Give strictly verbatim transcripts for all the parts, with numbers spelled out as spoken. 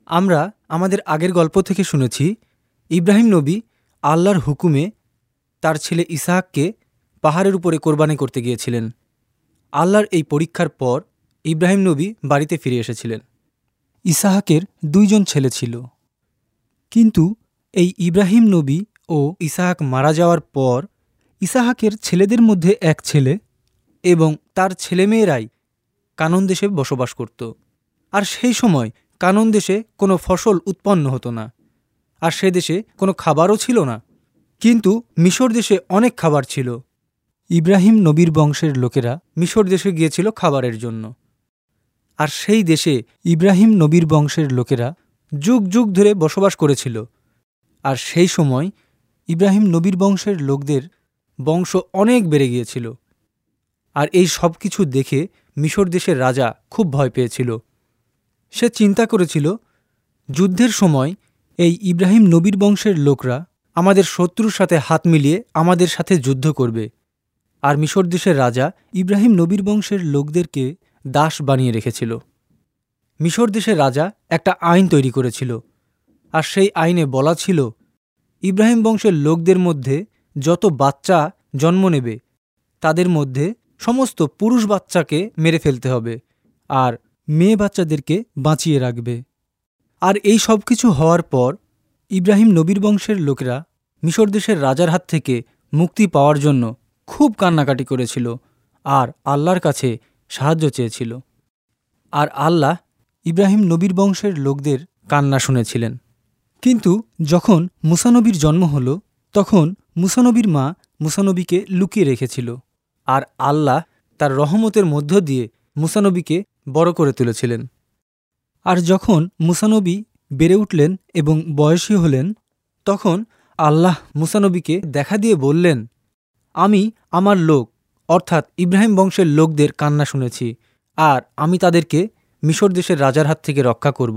আমরা আমাদের আগের গল্প থেকে শুনেছি ইব্রাহিম নবী আল্লাহর হুকুমে তার ছেলে ইসহাককে পাহাড়ের উপরে কোরবানি করতে গিয়েছিলেন। আল্লাহর এই পরীক্ষার পর ইব্রাহিম নবী বাড়িতে ফিরে এসেছিলেন। ইসহাকের দুইজন ছেলে ছিল, কিন্তু এই ইব্রাহিম নবী ও ইসহাক মারা যাওয়ার পর ইসহাকের ছেলেদের মধ্যে এক ছেলে এবং তার ছেলেমেয়েরাই কানান দেশে বসবাস করত। আর সেই সময় কানান দেশে কোনো ফসল উৎপন্ন হতো না, আর সে দেশে কোনো খাবারও ছিল না। কিন্তু মিশর দেশে অনেক খাবার ছিল। ইব্রাহিম নবীর বংশের লোকেরা মিশর দেশে গিয়েছিল খাবারের জন্য। আর সেই দেশে ইব্রাহিম নবীর বংশের লোকেরা যুগ যুগ ধরে বসবাস করেছিল। আর সেই সময় ইব্রাহিম নবীর বংশের লোকদের বংশ অনেক বেড়ে গিয়েছিল। আর এই সব কিছু দেখে মিশর দেশের রাজা খুব ভয় পেয়েছিল। সে চিন্তা করেছিল, যুদ্ধের সময় এই ইব্রাহিম নবীর বংশের লোকরা আমাদের শত্রুর সাথে হাত মিলিয়ে আমাদের সাথে যুদ্ধ করবে। আর মিশর দেশের রাজা ইব্রাহিম নবীর বংশের লোকদেরকে দাস বানিয়ে রেখেছিল। মিশর দেশের রাজা একটা আইন তৈরি করেছিল, আর সেই আইনে বলা ছিল, ইব্রাহিম বংশের লোকদের মধ্যে যত বাচ্চা জন্ম নেবে তাদের মধ্যে সমস্ত পুরুষ বাচ্চাকে মেরে ফেলতে হবে, আর মেয়ে বাচ্চাদেরকে বাঁচিয়ে রাখবে। আর এই সব কিছু হওয়ার পর ইব্রাহিম নবীর বংশের লোকেরা মিশর দেশের রাজার হাত থেকে মুক্তি পাওয়ার জন্য খুব কান্নাকাটি করেছিল আর আল্লাহর কাছে সাহায্য চেয়েছিল। আর আল্লাহ ইব্রাহিম নবীর বংশের লোকদের কান্না শুনেছিলেন। কিন্তু যখন মুসা নবীর জন্ম হল, তখন মুসা নবীর মা মুসা নবীকে লুকিয়ে রেখেছিল। আর আল্লাহ তার রহমতের মধ্য দিয়ে মুসা নবীকে বড় করে তুলেছিলেন। আর যখন মুসা নবী বেড়ে উঠলেন এবং বয়সী হলেন, তখন আল্লাহ মুসা নবীকে দেখা দিয়ে বললেন, আমি আমার লোক অর্থাৎ ইব্রাহিম বংশের লোকদের কান্না শুনেছি, আর আমি তাদেরকে মিশর দেশের রাজার হাত থেকে রক্ষা করব।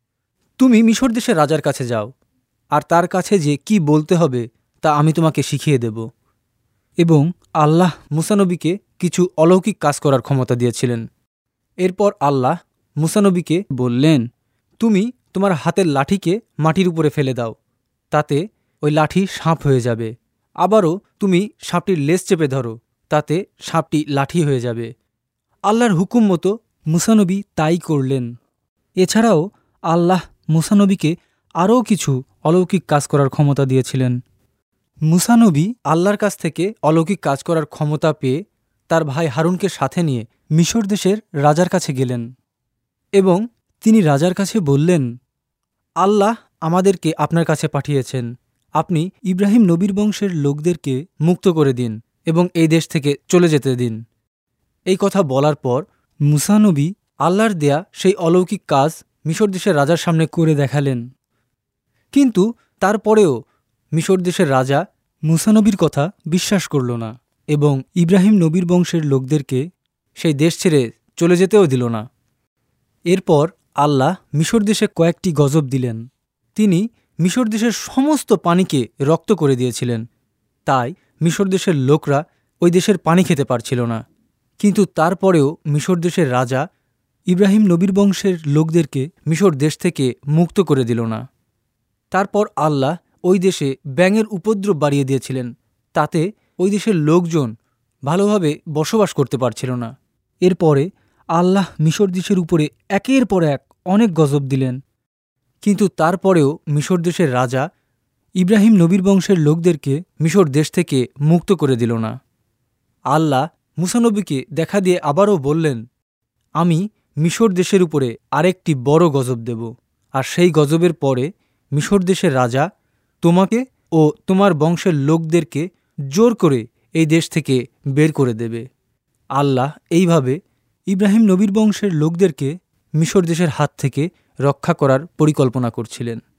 তুমি মিশর দেশের রাজার কাছে যাও, আর তার কাছে যে কি বলতে হবে তা আমি তোমাকে শিখিয়ে দেব। এবং আল্লাহ মুসা নবীকে কিছু অলৌকিক কাজ করার ক্ষমতা দিয়েছিলেন। এরপর আল্লাহ মুসা নবীকে বললেন, তুমি তোমার হাতের লাঠিকে মাটির উপরে ফেলে দাও, তাতে ওই লাঠি সাপ হয়ে যাবে। আবারও তুমি সাপটির লেজ চেপে ধরো, তাতে সাপটি লাঠি হয়ে যাবে। আল্লাহর হুকুম মতো মুসা নবী তাই করলেন। এছাড়াও আল্লাহ মুসা নবীকে আরও কিছু অলৌকিক কাজ করার ক্ষমতা দিয়েছিলেন। মুসা নবী আল্লাহর কাছ থেকে অলৌকিক কাজ করার ক্ষমতা পেয়ে তার ভাই হারুনকে সাথে নিয়ে মিশর দেশের রাজার কাছে গেলেন এবং তিনি রাজার কাছে বললেন, আল্লাহ আমাদেরকে আপনার কাছে পাঠিয়েছেন। আপনি ইব্রাহিম নবীর বংশের লোকদেরকে মুক্ত করে দিন এবং এই দেশ থেকে চলে যেতে দিন। এই কথা বলার পর মুসা নবী আল্লাহর দেয়া সেই অলৌকিক কাজ মিশর দেশের রাজার সামনে করে দেখালেন। কিন্তু তারপরেও মিশর দেশের রাজা মুসা নবীর কথা বিশ্বাস করল না এবং ইব্রাহিম নবীর বংশের লোকদেরকে সেই দেশ ছেড়ে চলে যেতেও দিল না। এরপর আল্লাহ মিশর দেশে কয়েকটি গজব দিলেন। তিনি মিশর দেশের সমস্ত পানিকে রক্ত করে দিয়েছিলেন। তাই মিশর দেশের লোকরা ওই দেশের পানি খেতে পারছিল না। কিন্তু তারপরেও মিশর দেশের রাজা ইব্রাহিম নবীর বংশের লোকদেরকে মিশর দেশ থেকে মুক্ত করে দিল না। তারপর আল্লাহ ওই দেশে ব্যাঙের উপদ্রব বাড়িয়ে দিয়েছিলেন। তাতে ওই দেশের লোকজন ভালোভাবে বসবাস করতে পারছিল না। এরপরে আল্লাহ মিশর দেশের উপরে একের পর এক অনেক গজব দিলেন। কিন্তু তারপরেও মিশর দেশের রাজা ইব্রাহিম নবীর বংশের লোকদেরকে মিশর দেশ থেকে মুক্ত করে দিল না। আল্লাহ মুসা নবীকে দেখা দিয়ে আবারও বললেন, আমি মিশর দেশের উপরে আরেকটি বড় গজব দেব, আর সেই গজবের পরে মিশর দেশের রাজা তোমাকে ও তোমার বংশের লোকদেরকে জোর করে এই দেশ থেকে বের করে দেবে। আল্লাহ এইভাবে ইব্রাহিম নবীর বংশের লোকদেরকে মিশর দেশের হাত থেকে রক্ষা করার পরিকল্পনা করছিলেন।